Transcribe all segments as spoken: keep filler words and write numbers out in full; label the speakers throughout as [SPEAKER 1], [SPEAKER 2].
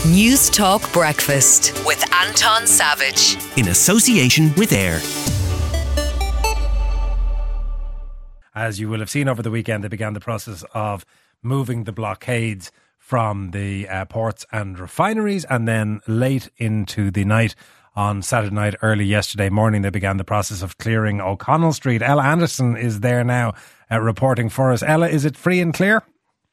[SPEAKER 1] News Talk Breakfast with Anton Savage.
[SPEAKER 2] In association with AIR.
[SPEAKER 3] As you will have seen over the weekend, they began the process of moving the blockades from the uh, ports and refineries, and then late into the night on Saturday night, early yesterday morning, they began the process of clearing O'Connell Street. Ella Anderson is there now uh, reporting for us. Ella, is it free and clear?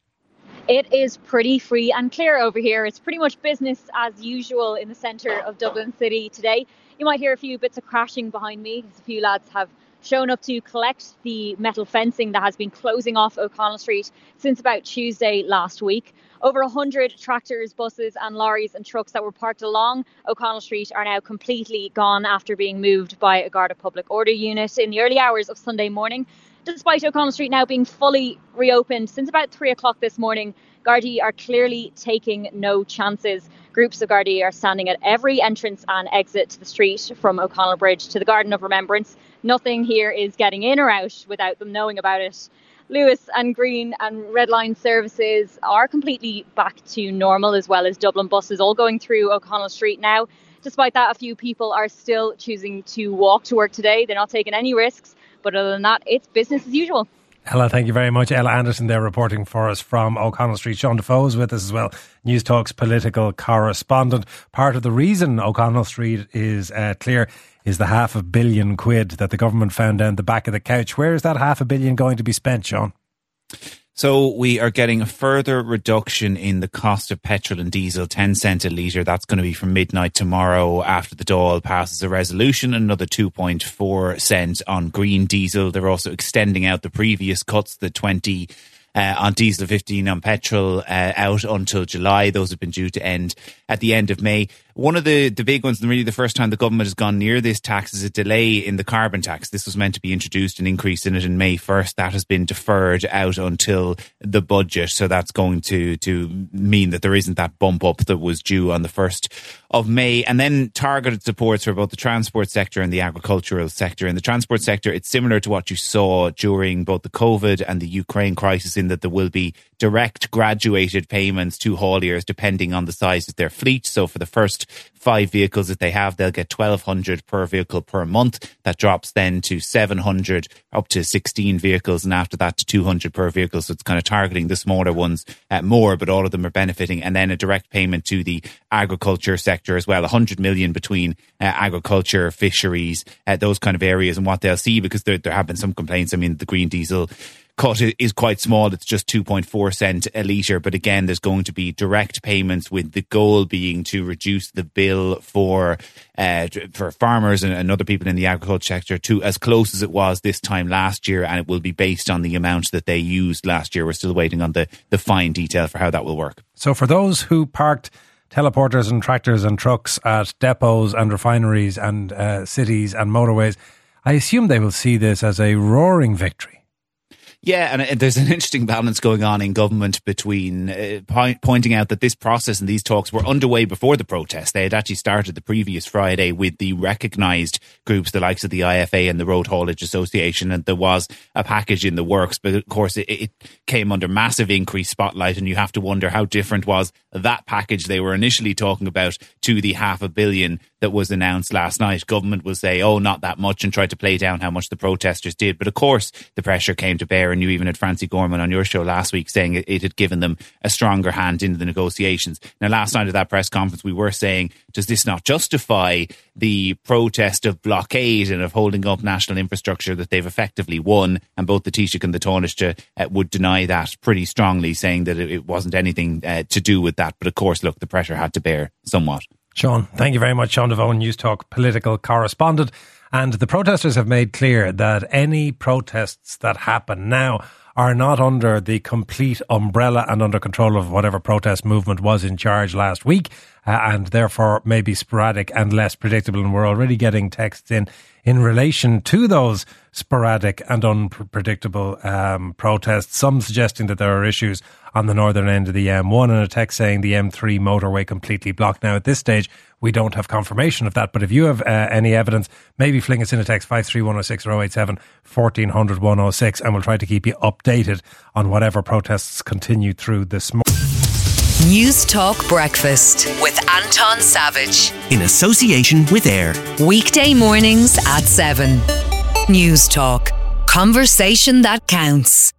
[SPEAKER 4] It is pretty free and clear over here. It's pretty much business as usual in the centre of Dublin City today. You might hear a few bits of crashing behind me as a few lads have shown up to collect the metal fencing that has been closing off O'Connell Street since about Tuesday last week. Over one hundred tractors, buses and lorries and trucks that were parked along O'Connell Street are now completely gone after being moved by a Garda Public Order unit in the early hours of Sunday morning. Despite O'Connell Street now being fully reopened since about three o'clock this morning, Gardaí are clearly taking no chances. Groups of Gardaí are standing at every entrance and exit to the street from O'Connell Bridge to the Garden of Remembrance. Nothing here is getting in or out without them knowing about it. Luas and Green and Red Line services are completely back to normal, as well as Dublin buses all going through O'Connell Street now. Despite that, a few people are still choosing to walk to work today. They're not taking any risks. But other than that, it's business as usual.
[SPEAKER 3] Ella, thank you very much. Ella Anderson there reporting for us from O'Connell Street. Sean Defoe is with us as well, News Talk's political correspondent. Part of the reason O'Connell Street is uh, clear is the half a billion quid that the government found down the back of the couch. Where is that half a billion going to be spent, Sean?
[SPEAKER 5] So we are getting a further reduction in the cost of petrol and diesel, ten cent a litre. That's going to be from midnight tomorrow after the Dáil passes a resolution. Another two point four cent on green diesel. They're also extending out the previous cuts, the twenty uh, on diesel, fifteen on petrol, uh, out until July. Those have been due to end at the end of May. One of the, the big ones, and really the first time the government has gone near this tax, is a delay in the carbon tax. This was meant to be introduced, an increase in it in May first. That has been deferred out until the budget. So that's going to, to mean that there isn't that bump up that was due on the first of May. And then targeted supports for both the transport sector and the agricultural sector. In the transport sector, it's similar to what you saw during both the COVID and the Ukraine crisis, in that there will be direct graduated payments to hauliers depending on the size of their fleet. So for the first five vehicles that they have, they'll get twelve hundred per vehicle per month. That drops then to seven hundred up to sixteen vehicles, and after that to two hundred per vehicle. So it's kind of targeting the smaller ones uh, more, but all of them are benefiting. And then a direct payment to the agriculture sector as well, one hundred million between uh, agriculture, fisheries, uh, those kind of areas. And what they'll see, because there, there have been some complaints, I mean, the green diesel cut is quite small. It's just two point four cent a litre. But again, there's going to be direct payments, with the goal being to reduce the bill for uh, for farmers and, and other people in the agriculture sector to as close as it was this time last year. And it will be based on the amount that they used last year. We're still waiting on the, the fine detail for how that will work.
[SPEAKER 3] So for those who parked teleporters and tractors and trucks at depots and refineries and uh, cities and motorways, I assume they will see this as a roaring victory.
[SPEAKER 5] Yeah, and there's an interesting balance going on in government between uh, point, pointing out that this process and these talks were underway before the protest. They had actually started the previous Friday with the recognised groups, the likes of the I F A and the Road Haulage Association, and there was a package in the works. But of course, it, it came under massive increased spotlight, and you have to wonder how different was that package they were initially talking about to the half a billion that was announced last night. Government will say, oh, not that much, and try to play down how much the protesters did. But of course, the pressure came to bear, and you even had Francie Gorman on your show last week saying it, it had given them a stronger hand into the negotiations. Now, last night at that press conference, we were saying, does this not justify the protest of blockade and of holding up national infrastructure that they've effectively won? And both the Taoiseach and the Taoiseach uh, would deny that pretty strongly, saying that it, it wasn't anything uh, to do with that. But of course, look, the pressure had to bear somewhat.
[SPEAKER 3] Sean, thank you very much. Sean Defoe, News Talk political correspondent. And the protesters have made clear that any protests that happen now are not under the complete umbrella and under control of whatever protest movement was in charge last week, uh, and therefore may be sporadic and less predictable. And we're already getting texts in in relation to those sporadic and unpredictable um, protests, some suggesting that there are issues on the northern end of the M one, and a text saying the M three motorway completely blocked. Now, at this stage, we don't have confirmation of that, but if you have uh, any evidence, maybe fling us in a text, five three one oh six or oh eight seven, fourteen hundred, one oh six, and we'll try to keep you updated on whatever protests continue through this morning.
[SPEAKER 1] News Talk Breakfast with Anton Savage.
[SPEAKER 2] In association with AIR.
[SPEAKER 1] Weekday mornings at seven. News Talk. Conversation that counts.